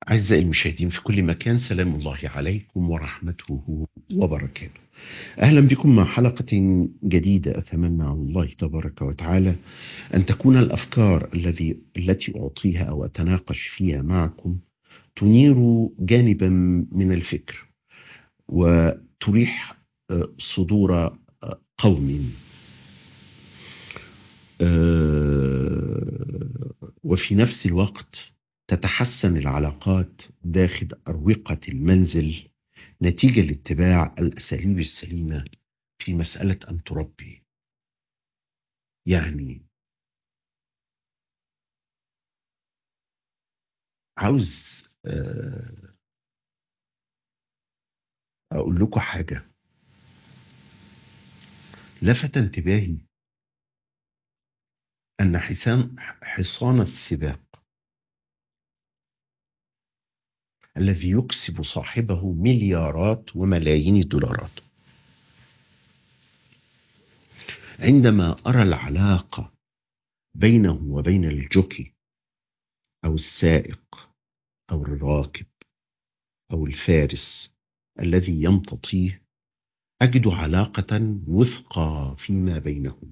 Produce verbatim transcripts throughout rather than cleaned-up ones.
أعزائي المشاهدين في كل مكان، سلام الله عليكم ورحمته وبركاته. أهلا بكم مع حلقة جديدة. أتمنى على الله تبارك وتعالى أن تكون الأفكار الذي التي أعطيها أو أتناقش فيها معكم تنير جانبا من الفكر وتريح آه، صدور آه، قوم، آه، وفي نفس الوقت تتحسن العلاقات داخل أروقة المنزل نتيجة لاتباع الأساليب السليمة في مسألة أن تربي. يعني عاوز آه، أقول لكم حاجة لفت انتباهي، أن حسان حصان السباق الذي يكسب صاحبه مليارات وملايين الدولارات، عندما أرى العلاقة بينه وبين الجوكي أو السائق أو الراكب أو الفارس الذي يمتطيه، أجد علاقة وثقى فيما بينهم.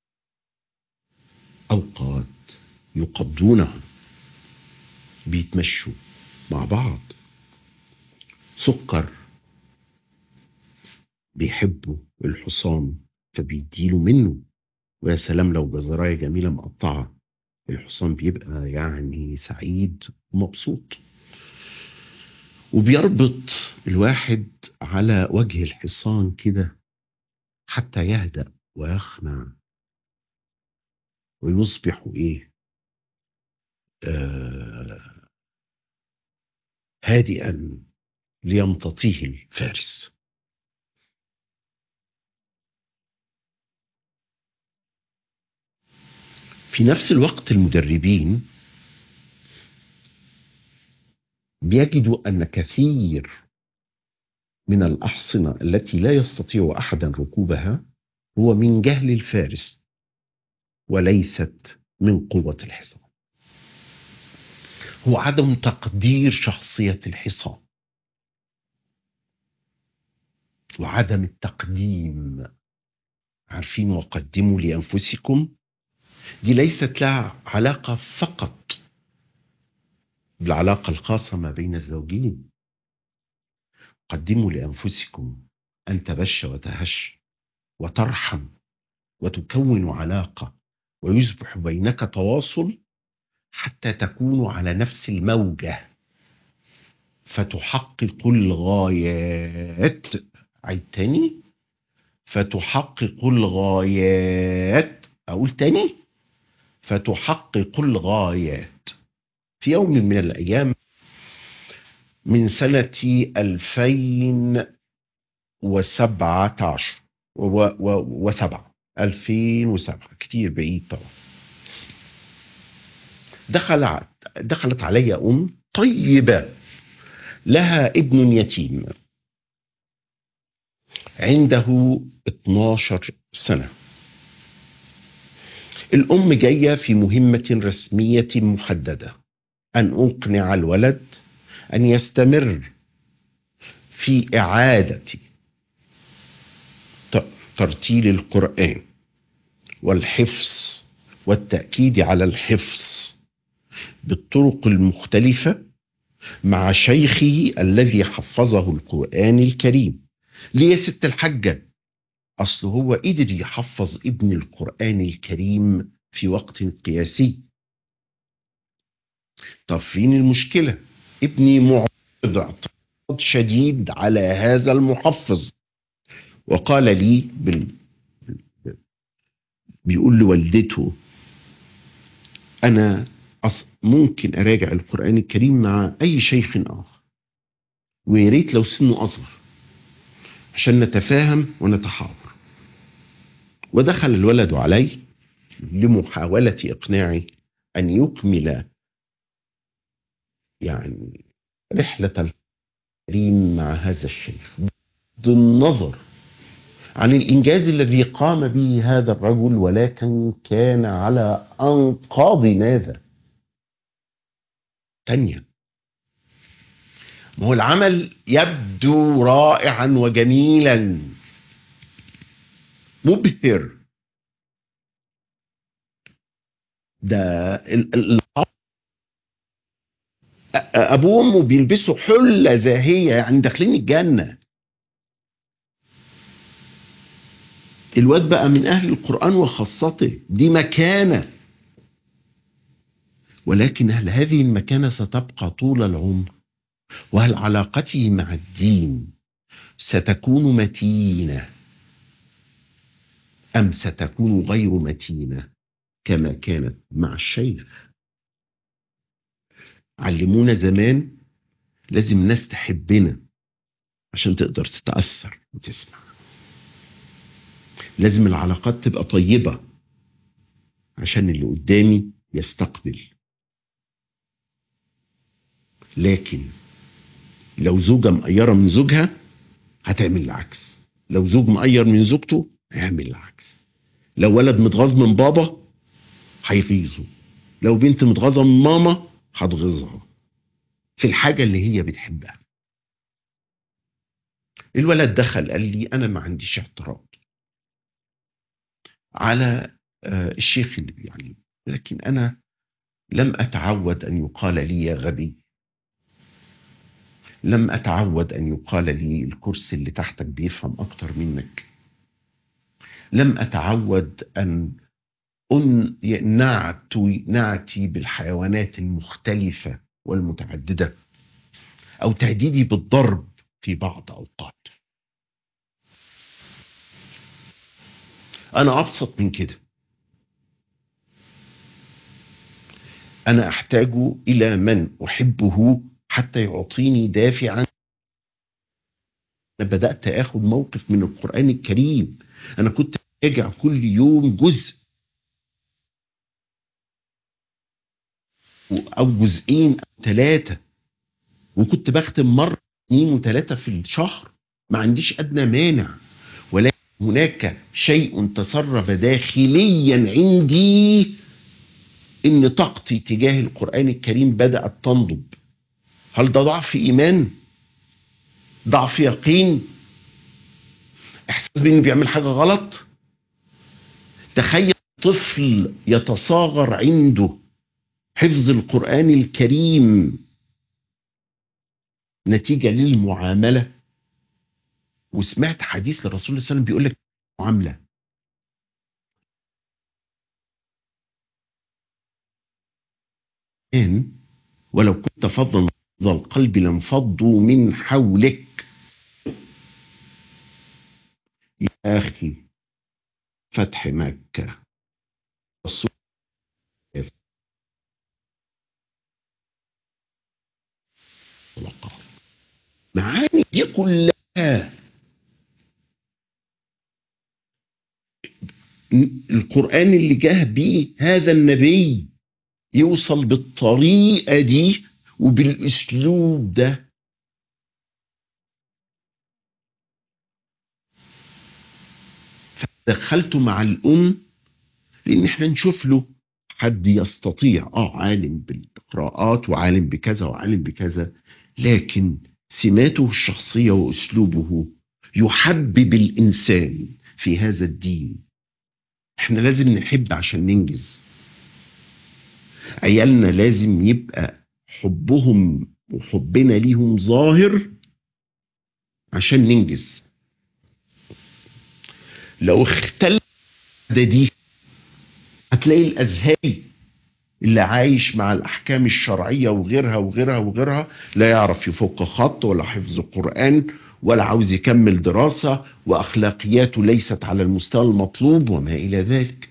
أوقات يقضونها بيتمشوا مع بعض. سكر بيحبوا الحصان فبيديله منه، ويا سلام لو جزراية جميلة مقطعة، الحصان بيبقى يعني سعيد ومبسوط. وبيربط الواحد على وجه الحصان كده حتى يهدأ ويخنع ويصبح ايه آه هادئا ليمتطيه الفارس. في نفس الوقت المدربين بيجدوا أن كثير من الأحصنة التي لا يستطيع أحدا ركوبها هو من جهل الفارس وليست من قوة الحصان، هو عدم تقدير شخصية الحصان وعدم التقديم. عارفين وقدموا لأنفسكم، دي ليست لها علاقة فقط بالعلاقة الخاصة ما بين الزوجين. قدموا لأنفسكم أن تبش وتهش وترحم وتكون علاقة ويصبح بينك تواصل حتى تكونوا على نفس الموجة فتحقق الغايات. عيد تاني، فتحقق الغايات. أقول تاني، فتحقق الغايات. في يوم من الأيام من سنة ألفين وسبعة عشر وسبعة ألفين وسبعة، كتير بعيد طبعا، دخل دخلت علي أم طيبة لها ابن يتيم عنده اتناشر سنة. الأم جاية في مهمة رسمية محددة، أن أقنع الولد أن يستمر في إعادة ترتيل القرآن والحفظ والتأكيد على الحفظ بالطرق المختلفة مع شيخه الذي حفظه القرآن الكريم. ليه يا ست الحاجة؟ أصل هو قدر يحفظ ابن القرآن الكريم في وقت قياسي. طب فين المشكلة؟ ابني معترض اعتراض شديد على هذا المحفظ، وقال لي بال... بيقول لوالدته أنا أص... ممكن أراجع القرآن الكريم مع أي شيخ آخر، وياريت لو سنه أصغر عشان نتفاهم ونتحاور. ودخل الولد علي لمحاولة إقناعي أن يكمل يعني رحلة الكريم مع هذا الشيخ، بغض النظر عن الإنجاز الذي قام به هذا الرجل، ولكن كان على أنقاض ماذا؟ تانية، ما هو العمل يبدو رائعا وجميلا مبهر. ده ال- ال- ابوه وامه بيلبسوا حله زاهيه، يعني داخلين الجنه. الواد بقى من اهل القران وخاصته، دي مكانه. ولكن هل هذه المكانه ستبقى طول العمر؟ وهل علاقته مع الدين ستكون متينه ام ستكون غير متينه كما كانت مع الشيخ؟ علمونا زمان لازم ناس تحبنا عشان تقدر تتاثر وتسمع. لازم العلاقات تبقى طيبه عشان اللي قدامي يستقبل. لكن لو زوجة مقيرة من زوجها هتعمل العكس، لو زوج مقير من زوجته هيعمل العكس، لو ولد متغاظ من بابا هيغيظه، لو بنت متغاظة من ماما هتغيظها في الحاجة اللي هي بتحبها. الولد دخل قال لي أنا ما عنديش اعتراض على آه، الشيخ اللي بيعلم، لكن أنا لم أتعود أن يقال لي يا غبي، لم أتعود أن يقال لي الكرسي اللي تحتك بيفهم أكتر منك، لم أتعود أن أن نعتي, نعتي بالحيوانات المختلفة والمتعددة أو تهديدي بالضرب في بعض أوقات. أنا أبسط من كده. أنا أحتاج إلى من أحبه حتى يعطيني دافعا. أنا بدأت أخذ موقف من القرآن الكريم. أنا كنت أراجع كل يوم جزء أو جزئين أو ثلاثة، وكنت بختم مرة اثنين وثلاثة في الشهر، ما عنديش أدنى مانع. ولكن هناك شيء تسرب داخليا عندي إن طاقتي تجاه القرآن الكريم بدأت تنضب. هل ده ضعف إيمان؟ ضعف يقين؟ إحساس بإنه بيعمل حاجة غلط؟ تخيل طفل يتصاغر عنده حفظ القرآن الكريم نتيجة للمعاملة. وسمعت حديث للرسول صلى الله عليه وسلم بيقول لك معاملة، ولو كنت فظا غليظ القلب لانفضوا من حولك. يا أخي فتح مكة، الصورة، معاني دي كلها القرآن اللي جاه بيه هذا النبي يوصل بالطريقة دي وبالأسلوب ده. فدخلته مع الأم لأن احنا نشوف له حد يستطيع اه عالم بالقراءات وعالم بكذا وعالم بكذا، لكن سماته الشخصية وأسلوبه يحبب الإنسان في هذا الدين. احنا لازم نحب عشان ننجز. عيالنا لازم يبقى حبهم وحبنا ليهم ظاهر عشان ننجز. لو اختل ده دي هتلاقي الأزهري اللي عايش مع الأحكام الشرعية وغيرها وغيرها وغيرها لا يعرف يفك خط ولا حفظ قرآن ولا عاوز يكمل دراسة، وأخلاقياته ليست على المستوى المطلوب وما إلى ذلك.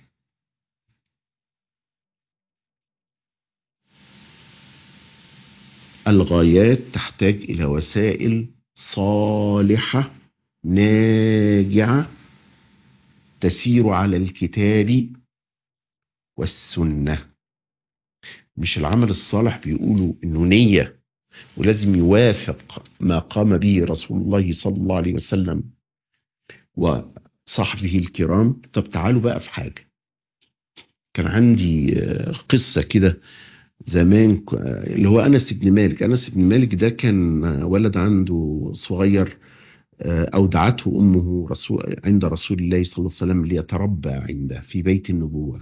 الغايات تحتاج إلى وسائل صالحة ناجعة تسير على الكتاب والسنة. مش العمل الصالح بيقولوا إنه نية ولازم يوافق ما قام به رسول الله صلى الله عليه وسلم وصحبه الكرام. طب تعالوا بقى في حاجة. كان عندي قصة كده زمان ك- اللي هو أنس بن مالك. أنس بن مالك ده كان ولد عنده صغير، آه، أودعته أمه رسول عند رسول الله صلى الله عليه وسلم ليتربى عنده في بيت النبوة.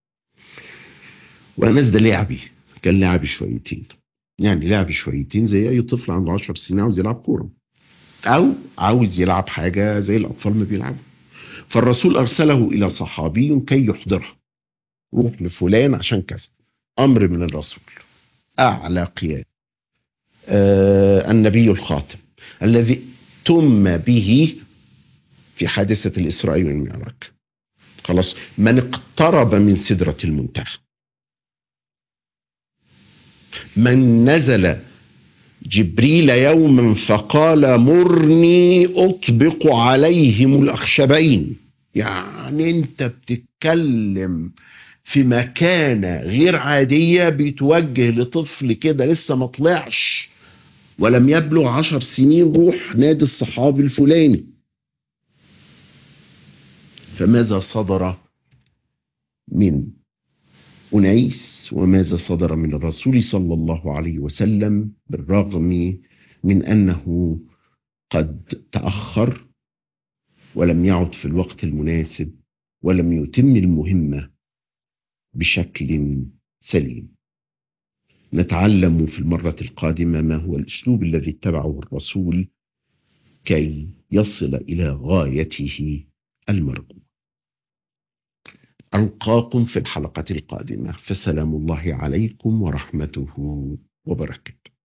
وأنس ده لعبي، كان لعبي شويتين، يعني لعبي شويتين زي أي طفل عنده عشر سنين عاوز يلعب كورة، أو عاوز يلعب حاجة زي الأطفال ما بيلعبوا. فالرسول أرسله إلى صحابي كي يحضره، روح لفلان عشان كذا، أمر من الرسول، أعلى قيادة، آه النبي الخاتم الذي تم به في حادثة الإسراء والمعراج. خلاص، من اقترب من سدرة المنتهى، من نزل جبريل يوما فقال مرني أطبق عليهم الأخشبين. يعني أنت بتتكلم في مكانة غير عادية، بيتوجه لطفل كده لسه ما طلعش ولم يبلغ عشر سنين، روح نادي الصحابي الفلاني. فماذا صدر من أنيس وماذا صدر من الرسول صلى الله عليه وسلم، بالرغم من أنه قد تأخر ولم يعد في الوقت المناسب ولم يتم المهمة بشكل سليم. نتعلم في المرة القادمة ما هو الأسلوب الذي اتبعه الرسول كي يصل إلى غايته المرجوة. ألقاكم في الحلقة القادمة، فسلام الله عليكم ورحمته وبركاته.